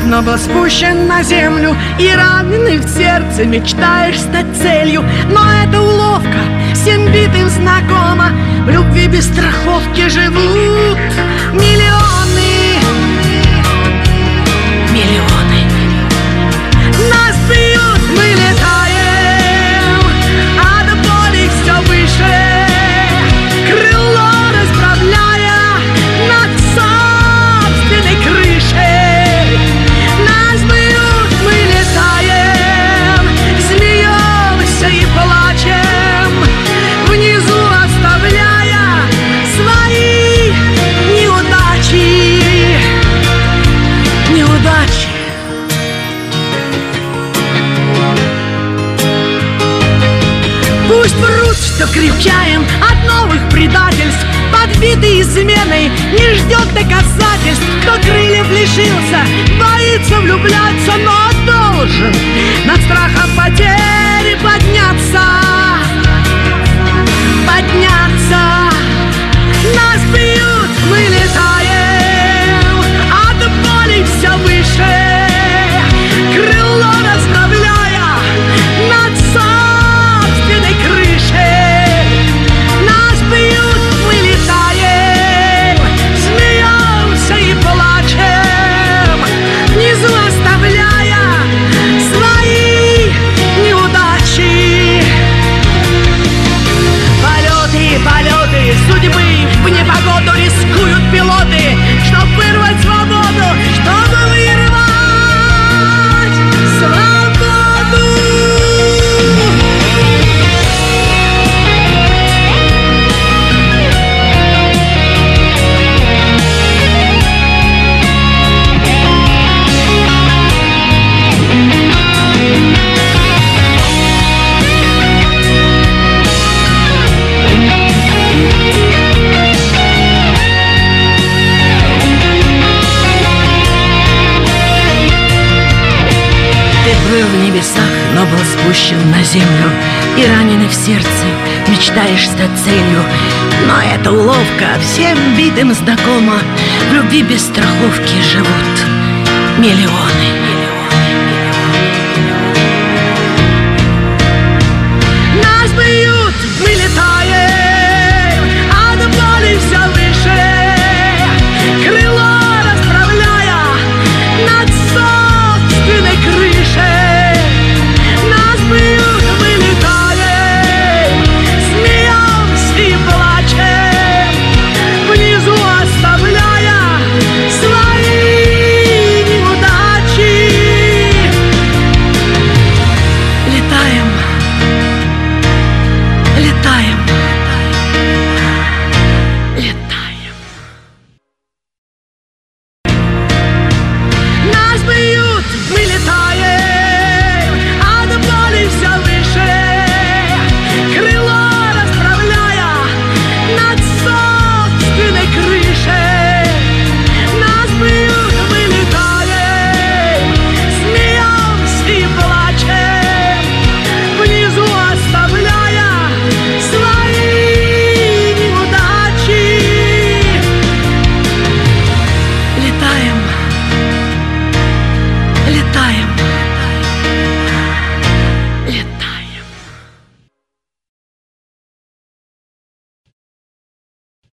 но был спущен на землю, и раненый в сердце мечтаешь стать целью. Но это уловка, всем битым знакома. В любви без страховки живут миллионы. Миллионы. Нас бьют, мы летаем, а до боли все выше, крыло расправляя над собственной крышей. Нас бьют, мы летаем, смеемся и плачем, внизу оставляя свои неудачи. Неудачи. Пусть врут, что крепчаем от новых предательств, подбитый изменой не ждет доказательств. Кто крыльев лишился, боится влюбляться, но должен над страхом потери подняться. Подняться. Нас бьют, мы летаем, а до боли все выше, крыло расправляя над собственной крышей. Нас бьют, мы летаем, смеемся и плачем, внизу оставляя свои неудачи. Полеты, полеты судьбы, в непогоду рискуют пилоты, чтоб вырвать свободу, чтобы вырвать свободу. Был в небесах, но был спущен на землю, и раненый в сердце мечтаешь стать целью. Но это уловка, всем битым знакома. В любви без страховки живут миллионы.